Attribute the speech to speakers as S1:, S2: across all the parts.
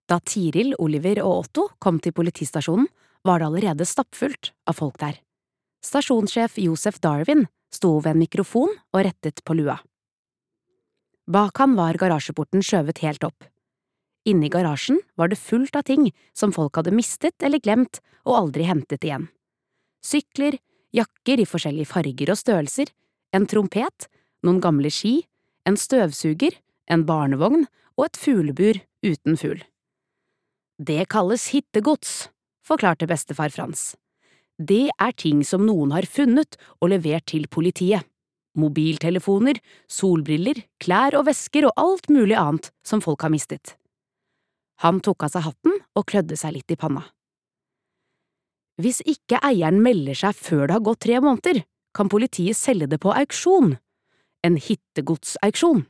S1: Da Tiril, Oliver og Otto kom til politistasjonen, var det allerede stappfullt av folk der. Stasjonssjef Josef Darwin sto ved en mikrofon og rettet på lua. Bak han var garasjeporten skjøvet helt opp. Inne i garasjen var det fullt av ting som folk hadde mistet eller glemt og aldri hentet igjen. Sykler, jakker i forskjellige farger og størrelser, en trompet, noen gamle ski, en støvsuger, en barnevogn og et fuglebur uten fugl. Det kalles hittegods, forklarte bestefar Frans. Det er ting som noen har funnet og levert til politiet. Mobiltelefoner, solbriller, klær og vesker og alt mulig annet som folk har mistet. Han tok av seg hatten og klødde seg litt i panna. Hvis ikke eieren melder seg før det har gått 3 måneder, kan politiet selge det på auksjon. En hittegodsauksjon.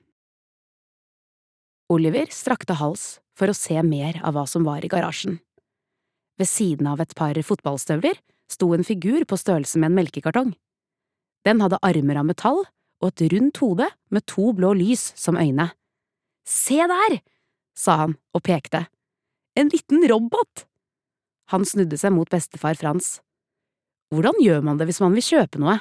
S1: Oliver strakte hals for å se mer av hva som var i garasjen. Ved siden av et par fotballstøvler sto en figur på størrelse med en melkekartong. Den hadde armer av metall og et rundt hode med 2 blå lys som øyne. Se der, sa han og pekte. En liten robot! Han snudde seg mot bestefar Frans. Hvordan gjør man det hvis man vil kjøpe noe?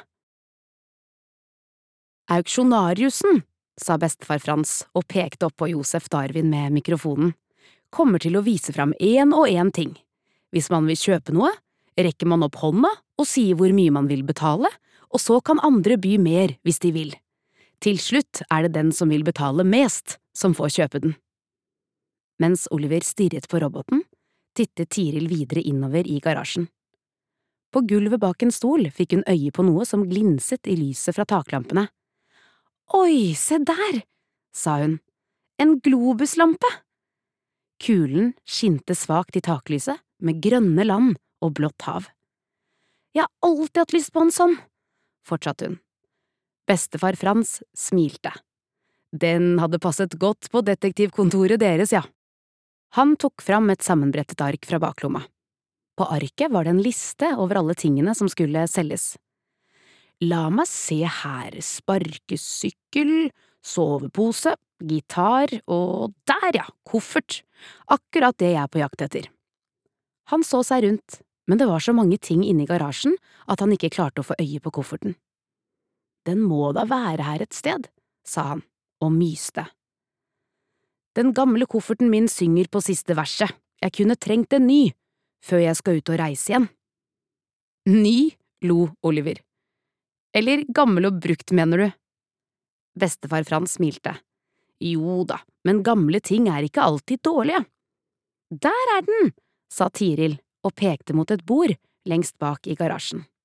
S1: Auksjonariusen, sa bestefar Frans og pekte opp på Josef Darwin med mikrofonen, kommer til å vise fram en og en ting. Hvis man vil kjøpe noe, rekker man opp hånda og sier hvor mye man vil betale, og så kan andre by mer hvis de vil. Til slutt er det den som vil betale mest, som får kjøpe den. Mens Oliver stirret på roboten, tittet Tiril videre innover i garasjen. På gulvet bak en stol fikk hun øye på noe som glinset i lyset fra taklampene. Oi, se der, sa hun. En globuslampe! Kulen skinte svakt i taklyset med grønne land og blått hav. Jeg har alltid hatt lyst på en sånn, fortsatte hun. Bestefar Frans smilte. Den hadde passet godt på detektivkontoret deres, ja. Han tok fram et sammenbrettet ark fra baklomma. På arket var det en liste over alle tingene som skulle selges. La meg se her, sparkesykkel, sovepose, gitar og der ja, koffert, akkurat det jeg er på jakt etter. Han så seg rundt, men det var så mange ting inne i garasjen at han ikke klarte å få øye på kofferten. Den må da være her et sted, sa han og myste. Den gamle kofferten min synger på siste verset, jeg kunne trengt en ny, før jeg skal ut og reise igjen. Ny, lo Oliver. Eller gammel og brukt, mener du? Bestefar Frans smilte. Jo da, men gamle ting er ikke alltid dårlige. Der er den, sa Tiril og pekte mot et bord lengst bak i garasjen.